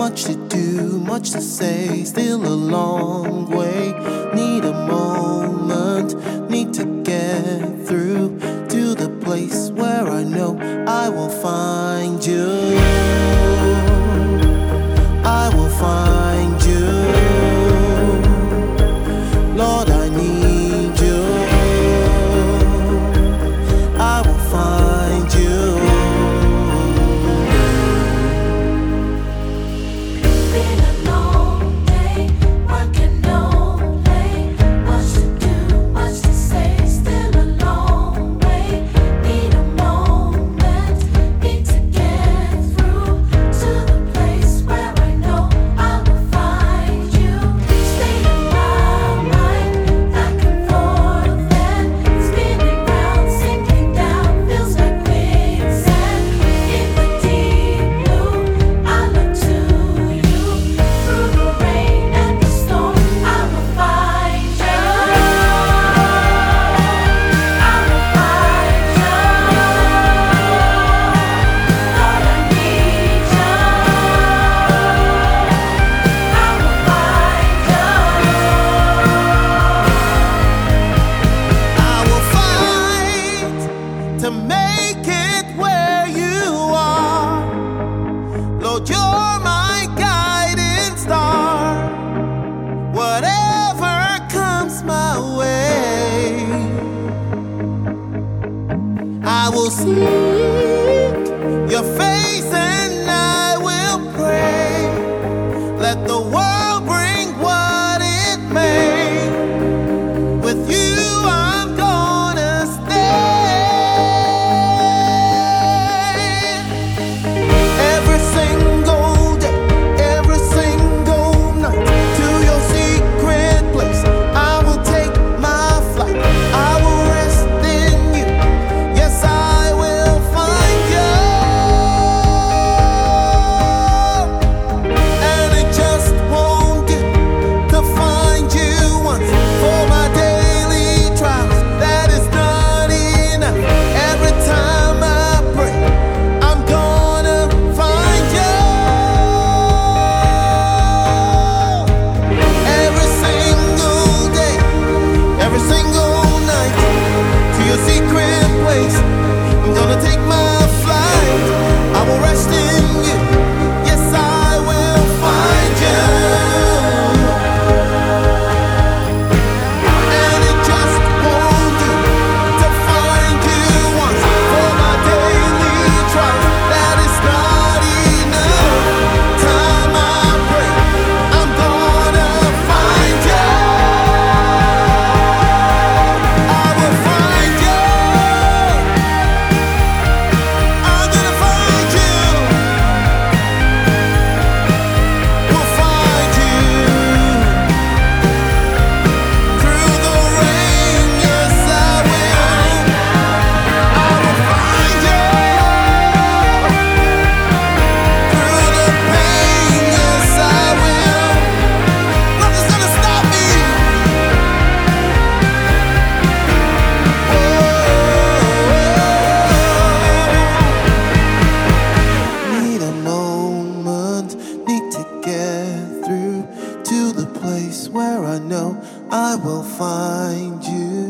Much to do, much to say, still a long way. Need a moment, need to get through to the place where I know I will find you. I will find you. Lord, I need you. I will find you. To make it where you are, Lord, you're my guiding star. Whatever comes my way, I will seek your face and I will pray. Let the world bring what it may. With you I'm gonna stay. I'm gonna take my flight. I will rest in you. Yes, I will find you. And it just won't do to find you once for my daily trials. That is not enough. Time I pray, I'm gonna find you. I will find you. Where I know I will find you.